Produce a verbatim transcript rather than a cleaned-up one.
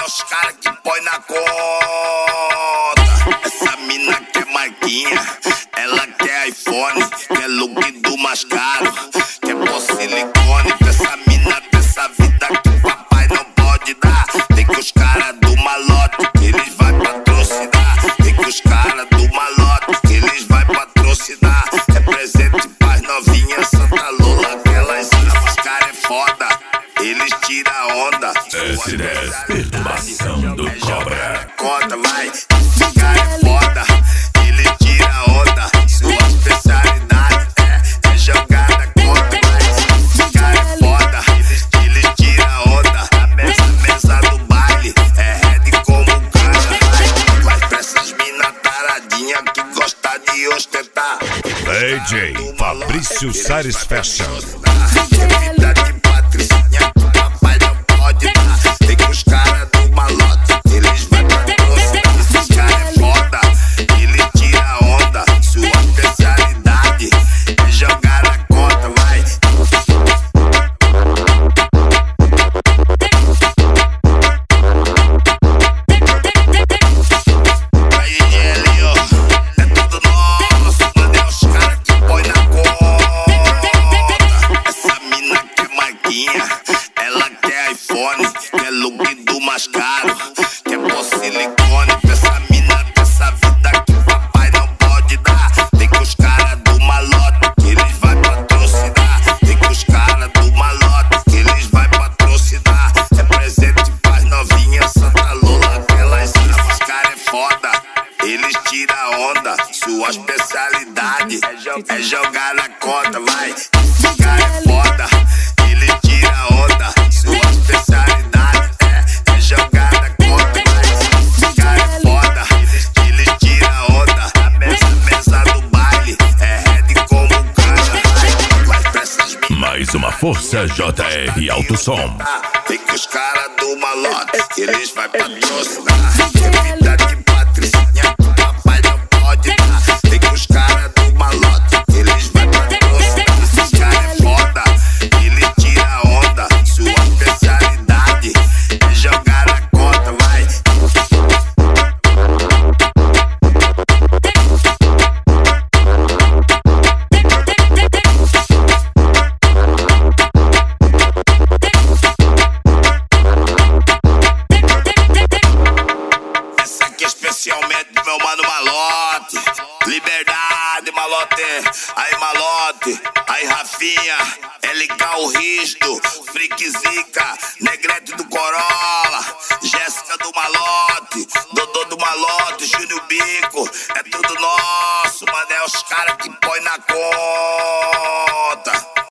os caras que põe na conta. Essa mina quer marquinha, ela quer iPhone, quer look do mais caro, quer pôr silicone. Pra essa mina, pra essa vida que o papai não pode dar. Tem que os caras do malote, que eles vai patrocinar. Tem que os caras do malote, que eles vai patrocinar. É presente pras novinhas, Santa Lola, aquelas os caras é foda, eles tiram onda. S dez, perturbação do Cobra. Conta, vai, esse cara é foda, ele tira onda. Sua especialidade é, é jogar na conta, vai. Esse cara é foda, ele tira onda. A mesa, mesa do baile é red como um cana, vai. Vai pra essas mina taradinha que gosta de ostentar. D J Fabrício Sares Fashion. Vida de patricinha que o papai não pode dar. Tem que os caras do malote, eles vai patrocinar. Esse cara é foda, ele tira onda. Sua especialidade é jogar na conta, vai. Aí, ele, ó, é tudo nosso, mano, é os caras que põe na conta. Essa mina quer marquinha, ela quer iPhone, quer look do mais caro, quer pôr silicone. Pra essa mina, pra essa vida que o papai não pode dar. Tem que os caras do malote, que eles vai patrocinar. Tem que os caras do malote, que eles vai patrocinar. É presente pras novinhas, Santa Lola, aquelas os caras é foda, eles tiram onda. Sua especialidade é jogar na conta, vai. Esse cara é foda, ele tira onda. Sua especialidade é, é jogar na conta, vai. Esse cara é foda, ele tira onda. A mesa, mesa do baile é red como um cana, vai. Vai pra essas minas. Mais uma força J R Alto Som. Tem que os caras do malote, que eles vai patrocinar. É vida de patricinha que o papai não pode dar. Tem que os caras do malote, que eles vai patrocinar. Esse cara é foda, ele tira onda. Sua especialidade é jogar na conta, vai. Essa aqui é especialmente do meu mano Malote. Liberdade, Malote. Aí, Malote. Aí, Rafinha. L K o Risto. Freak Zica. Negrete do Corolla. Jéssica do Malote. Dodô do Malote. Júnior Bico. É tudo nosso, mano. É os caras que põe na conta.